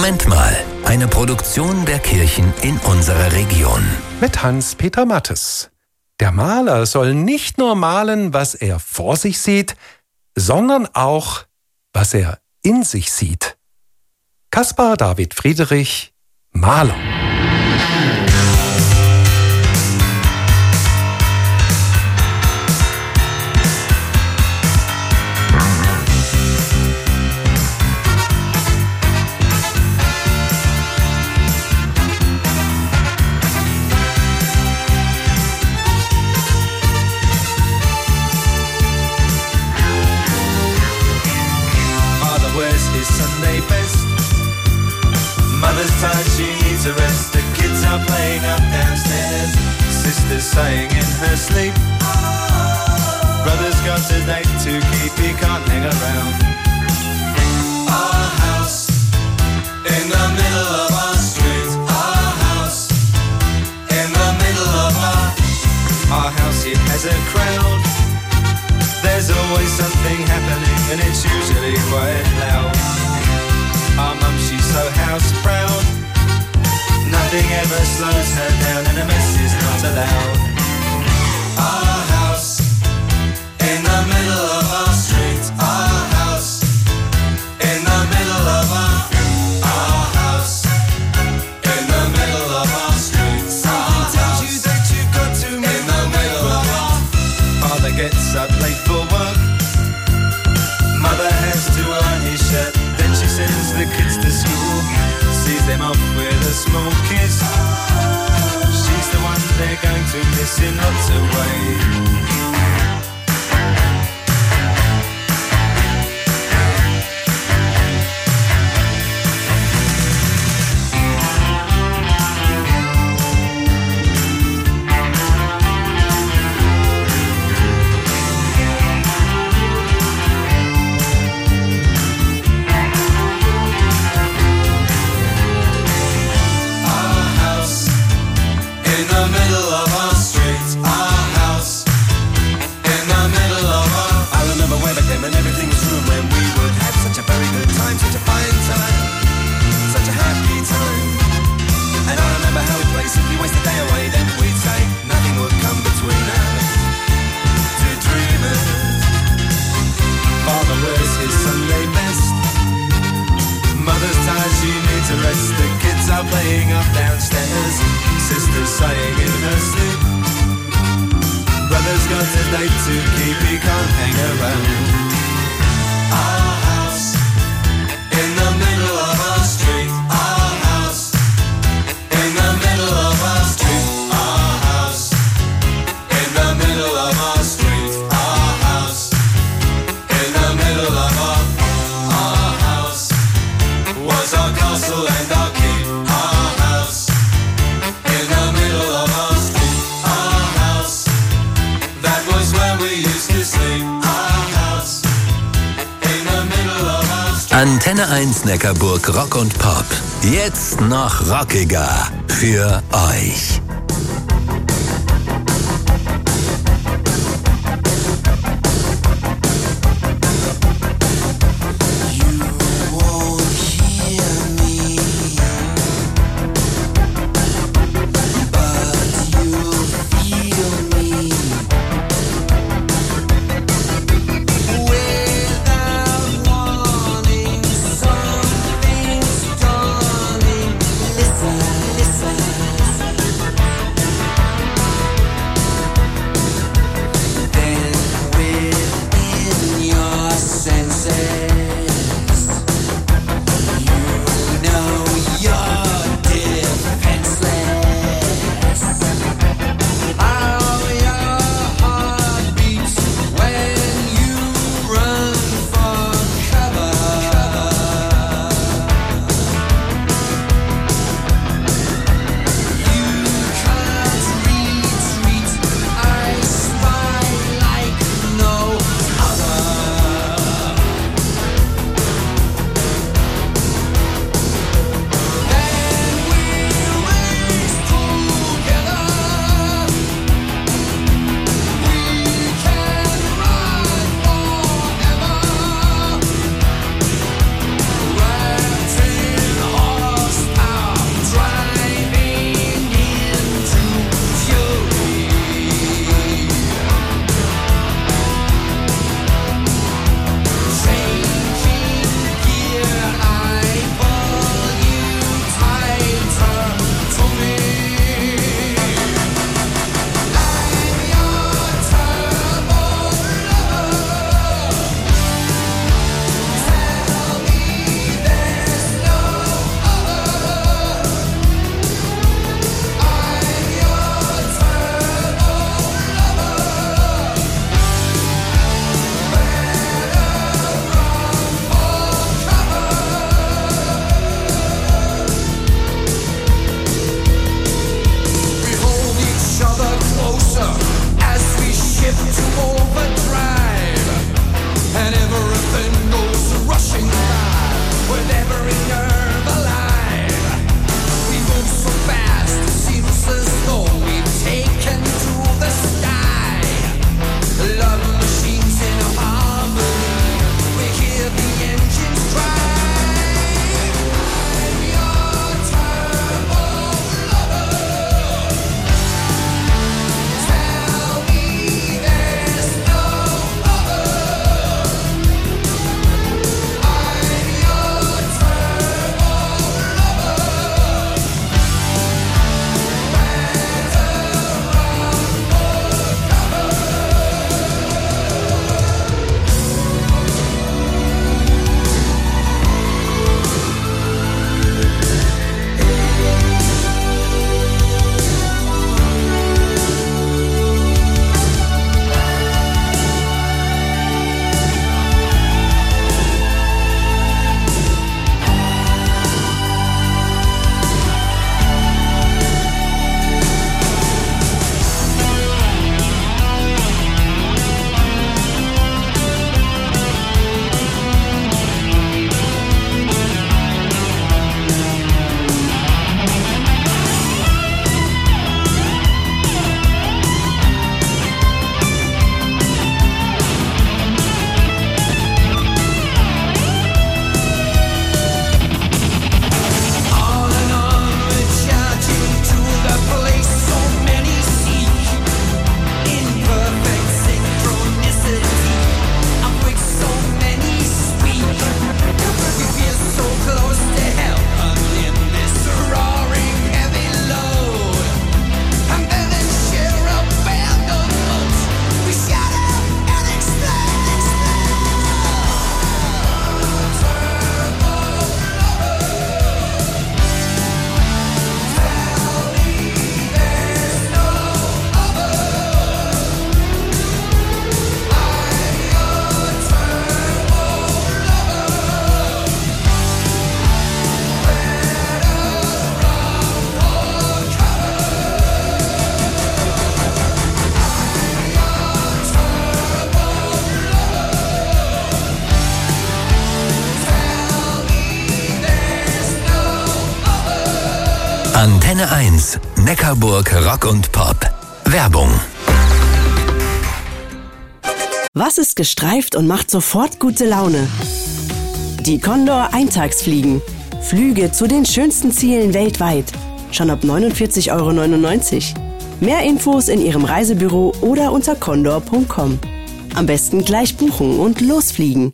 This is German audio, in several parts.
Moment mal, eine Produktion der Kirchen in unserer Region. Mit Hans-Peter Mattes. Der Maler soll nicht nur malen, was er vor sich sieht, sondern auch, was er in sich sieht. Caspar David Friedrich, Maler. Sunday best. Mother's tired, she needs a rest. The kids are playing up downstairs. Sister's sighing in her sleep. Brother's got a date to keep, he can't hang around. Our house in the middle of our street. Our house in the middle of our house. It has a crowd. There's always something happening and it's usually quite loud. Our mum, she's so house proud. Nothing ever slows her down and a mess is not allowed. Our house in the middle of our street. Our house in the middle of our house in the middle of our street. Something tells you that you've got to meet in the middle of our. Father gets up late for work. Mother has to iron his shirt. Then she sends the kids to school, sees them off with a small kiss. She's the one they're going to miss in lots of ways. Playing up downstairs, sister's sighing in her sleep. Brother's got a date to keep, he can't hang around. Our house in the middle of our street. Our house in the middle of our street. Our house in the middle of our street. Our house in the middle of our house was our castle and our keep. Antenne 1 Neckarburg Rock und Pop. Jetzt noch rockiger für euch. Listen. Antenne 1, Neckarburg Rock und Pop. Werbung. Was ist gestreift und macht sofort gute Laune? Die Condor Eintagsfliegen. Flüge zu den schönsten Zielen weltweit. Schon ab 49,99 €. Mehr Infos in Ihrem Reisebüro oder unter condor.com. Am besten gleich buchen und losfliegen.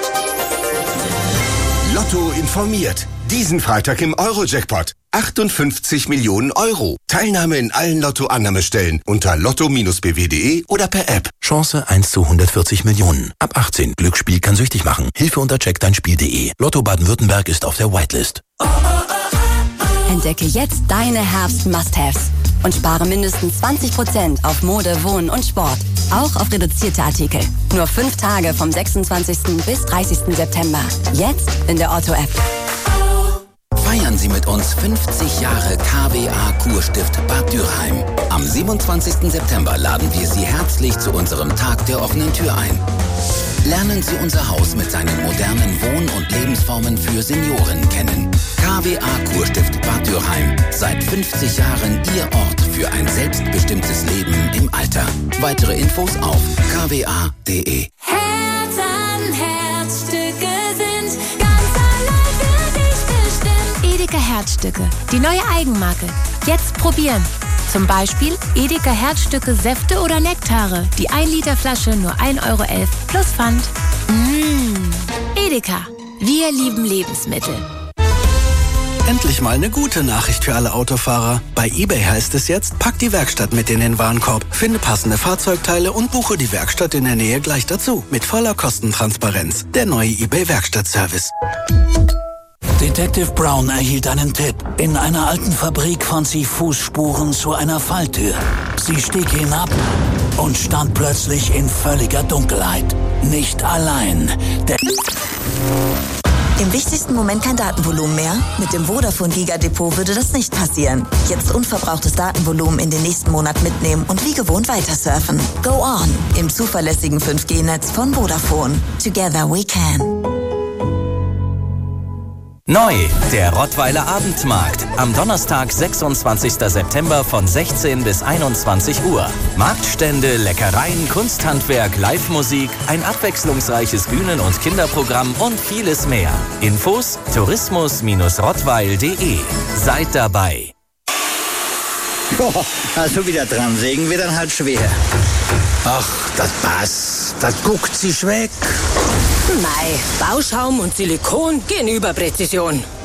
Lotto informiert. Diesen Freitag im Euro-Jackpot. 58 Millionen Euro. Teilnahme in allen Lotto-Annahmestellen unter lotto-bw.de oder per App. Chance 1 zu 140 Millionen. Ab 18. Glücksspiel kann süchtig machen. Hilfe unter checkdeinspiel.de. Lotto Baden-Württemberg ist auf der Whitelist. Entdecke jetzt deine Herbst-Must-Haves und spare mindestens 20% auf Mode, Wohnen und Sport. Auch auf reduzierte Artikel. Nur 5 Tage vom 26. bis 30. September. Jetzt in der Otto-App. Feiern Sie mit uns 50 Jahre KWA Kurstift Bad Dürheim. Am 27. September laden wir Sie herzlich zu unserem Tag der offenen Tür ein. Lernen Sie unser Haus mit seinen modernen Wohn- und Lebensformen für Senioren kennen. KWA Kurstift Bad Dürheim. Seit 50 Jahren Ihr Ort für ein selbstbestimmtes Leben im Alter. Weitere Infos auf kwa.de. Herz an Herzstücke sind ganz allein für dich bestimmt. Edeka Herzstücke, die neue Eigenmarke. Jetzt probieren. Zum Beispiel Edeka Herzstücke Säfte oder Nektare. Die 1 Liter Flasche nur 1,11 € plus Pfand. Edeka. Wir lieben Lebensmittel. Endlich mal eine gute Nachricht für alle Autofahrer. Bei eBay heißt es jetzt, pack die Werkstatt mit in den Warenkorb, finde passende Fahrzeugteile und buche die Werkstatt in der Nähe gleich dazu. Mit voller Kostentransparenz. Der neue eBay Werkstattservice. Detective Brown erhielt einen Tipp. In einer alten Fabrik fand sie Fußspuren zu einer Falltür. Sie stieg hinab und stand plötzlich in völliger Dunkelheit. Nicht allein. Im wichtigsten Moment kein Datenvolumen mehr? Mit dem Vodafone Giga Depot würde das nicht passieren. Jetzt unverbrauchtes Datenvolumen in den nächsten Monat mitnehmen und wie gewohnt weiter surfen. Go on! Im zuverlässigen 5G-Netz von Vodafone. Together we can. Neu, der Rottweiler Abendmarkt. Am Donnerstag, 26. September von 16 bis 21 Uhr. Marktstände, Leckereien, Kunsthandwerk, Live-Musik, ein abwechslungsreiches Bühnen- und Kinderprogramm und vieles mehr. Infos tourismus-rottweil.de. Seid dabei. Also wieder dran sägen wir dann halt schwer. Ach, das passt. Das guckt sich weg. Mei, Bauschaum und Silikon gehen über Präzision.